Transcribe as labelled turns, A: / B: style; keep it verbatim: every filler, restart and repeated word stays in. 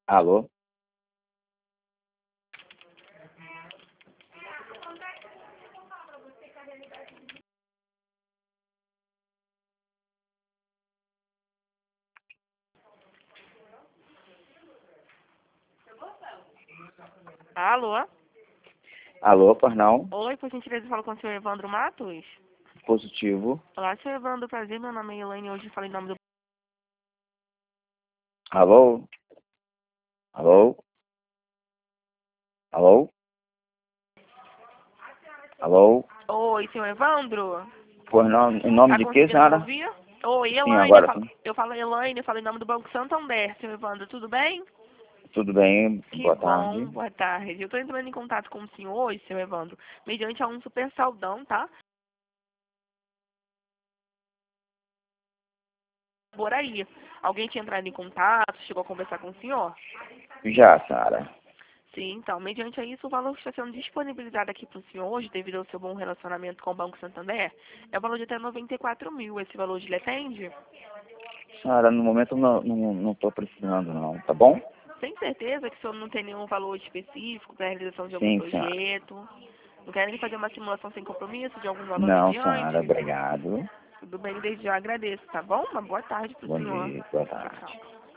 A: Alô?
B: Alô?
A: Alô, Parnal?
B: Oi, por gentileza, falo com o senhor Evandro Matos?
A: Positivo.
B: Olá, senhor Evandro, prazer, meu nome é Elaine, hoje falei em nome do...
A: Alô? Alô? Alô? Alô?
B: Oi, senhor Evandro?
A: Por nome, em nome
B: Tá
A: de que,
B: conseguindo me
A: senhora?
B: ouvir? Oi,
A: Sim,
B: Elaine, eu
A: agora
B: falo,
A: sim.
B: eu falo Elaine, eu falo em nome do Banco Santander, senhor Evandro, tudo bem?
A: Tudo bem?
B: Que
A: Boa
B: bom,
A: tarde.
B: boa tarde. Eu estou entrando em contato com o senhor hoje, senhor Evandro, mediante a um super saldão, tá? Por aí. Alguém tinha entrado em contato, chegou a conversar com o senhor?
A: Já, senhora.
B: Sim, então, mediante a isso, o valor que está sendo disponibilizado aqui para o senhor hoje, devido ao seu bom relacionamento com o Banco Santander, é o valor de até noventa e quatro mil. Esse valor lhe atende?
A: Senhora, no momento não, não, não tô precisando não, tá bom?
B: Tem certeza que o senhor não tem nenhum valor específico para a realização de algum
A: Sim, senhora.
B: projeto? Não querem fazer uma simulação sem compromisso de algum valor
A: Não, senhora,
B: mediante?
A: obrigado.
B: Tudo bem, desde já agradeço, tá bom? Uma boa tarde para o
A: Bom
B: senhor.
A: dia, boa
B: Tchau,
A: tarde.
B: tchau.